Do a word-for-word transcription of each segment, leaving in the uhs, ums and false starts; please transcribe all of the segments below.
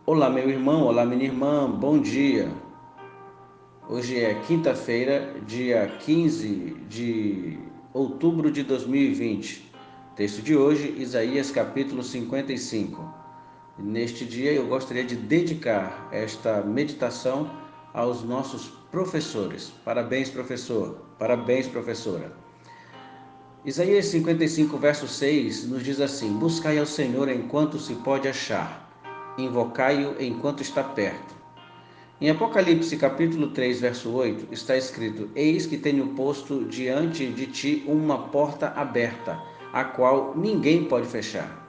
Olá, meu irmão, olá, minha irmã, bom dia. Hoje é quinta-feira, dia quinze de outubro de dois mil e vinte. Texto de hoje, Isaías capítulo cinquenta e cinco. Neste dia eu gostaria de dedicar esta meditação aos nossos professores. Parabéns, professor. Parabéns, professora. Isaías cinquenta e cinco, verso seis, nos diz assim: Buscai ao Senhor enquanto se pode achar, invocai-o enquanto está perto. Em Apocalipse capítulo três, verso oito, está escrito: Eis que tenho posto diante de ti uma porta aberta, a qual ninguém pode fechar.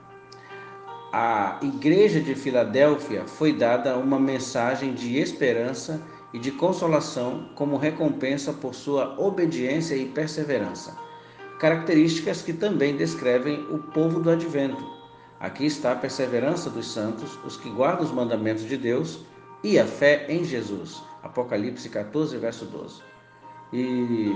À igreja de Filadélfia foi dada uma mensagem de esperança e de consolação como recompensa por sua obediência e perseverança, características que também descrevem o povo do advento. Aqui está a perseverança dos santos, os que guardam os mandamentos de Deus e a fé em Jesus. Apocalipse quatorze, verso doze. E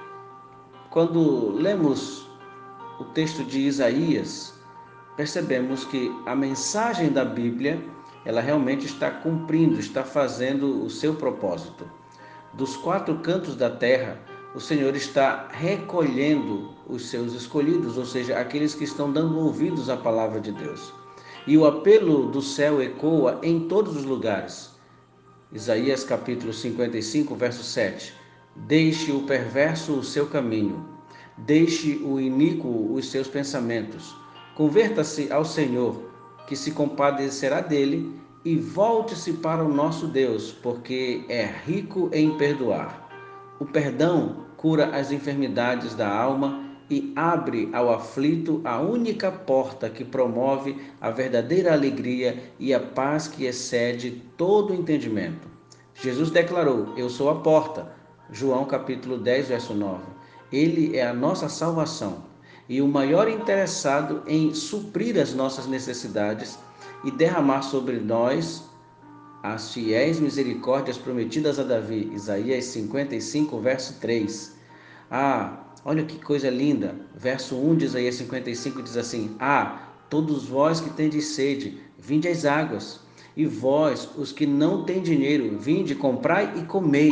quando lemos o texto de Isaías, percebemos que a mensagem da Bíblia, ela realmente está cumprindo, está fazendo o seu propósito. Dos quatro cantos da terra, o Senhor está recolhendo os seus escolhidos, ou seja, aqueles que estão dando ouvidos à palavra de Deus. E o apelo do céu ecoa em todos os lugares. Isaías capítulo cinquenta e cinco, verso sete. Deixe o perverso o seu caminho, deixe o iníquo os seus pensamentos. Converta-se ao Senhor, que se compadecerá dele, e volte-se para o nosso Deus, porque é rico em perdoar. O perdão cura as enfermidades da alma e abre ao aflito a única porta que promove a verdadeira alegria e a paz que excede todo entendimento. Jesus declarou: Eu sou a porta. João capítulo dez, verso nove. Ele é a nossa salvação e o maior interessado em suprir as nossas necessidades e derramar sobre nós as fiéis misericórdias prometidas a Davi. Isaías cinquenta e cinco, verso três. Ah, olha que coisa linda. Verso um de Isaías cinquenta e cinco diz assim: Ah, todos vós que tendes sede, vinde às águas. E vós, os que não têm dinheiro, vinde, comprai e comei.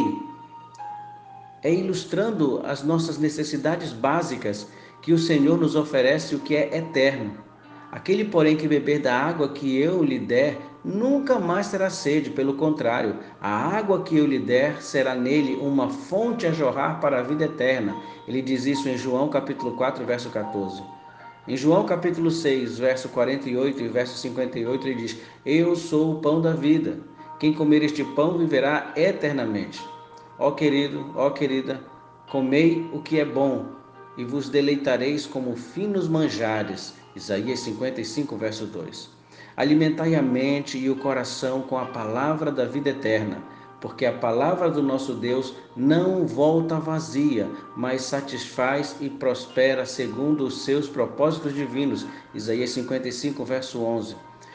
É ilustrando as nossas necessidades básicas que o Senhor nos oferece o que é eterno. Aquele, porém, que beber da água que eu lhe der, nunca mais terá sede, pelo contrário, a água que eu lhe der será nele uma fonte a jorrar para a vida eterna. Ele diz isso em João capítulo quatro, verso quatorze. Em João capítulo seis, verso quarenta e oito e verso cinquenta e oito, ele diz: Eu sou o pão da vida. Quem comer este pão viverá eternamente. Ó querido, ó querida, comei o que é bom e vos deleitareis como finos manjares. Isaías cinquenta e cinco, verso dois. Alimentai a mente e o coração com a palavra da vida eterna, porque a palavra do nosso Deus não volta vazia, mas satisfaz e prospera segundo os seus propósitos divinos. Isaías cinquenta e cinco, verso onze.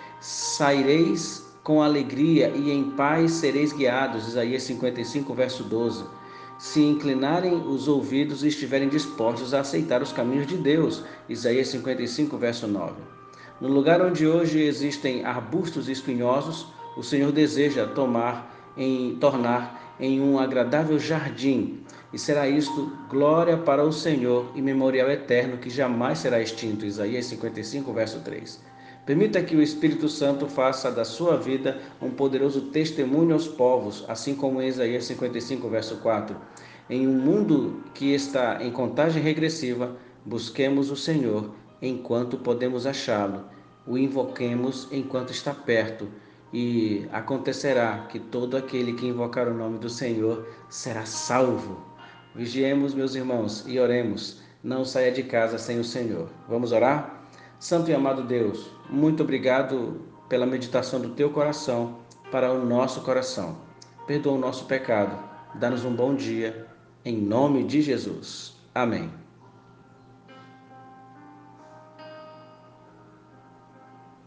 Saireis com alegria e em paz sereis guiados. Isaías cinquenta e cinco, verso doze. Se inclinarem os ouvidos e estiverem dispostos a aceitar os caminhos de Deus. Isaías cinquenta e cinco, verso nove. No lugar onde hoje existem arbustos espinhosos, o Senhor deseja tomar em tornar em um agradável jardim, e será isto glória para o Senhor e memorial eterno que jamais será extinto. Isaías cinquenta e cinco, verso três. Permita que o Espírito Santo faça da sua vida um poderoso testemunho aos povos, assim como em Isaías cinquenta e cinco, verso quatro. Em um mundo que está em contagem regressiva, busquemos o Senhor enquanto podemos achá-lo, o invoquemos enquanto está perto, e acontecerá que todo aquele que invocar o nome do Senhor será salvo. Vigiemos, meus irmãos, e oremos. Não saia de casa sem o Senhor. Vamos orar? Santo e amado Deus, muito obrigado pela meditação do teu coração para o nosso coração. Perdoa o nosso pecado, dá-nos um bom dia, em nome de Jesus. Amém.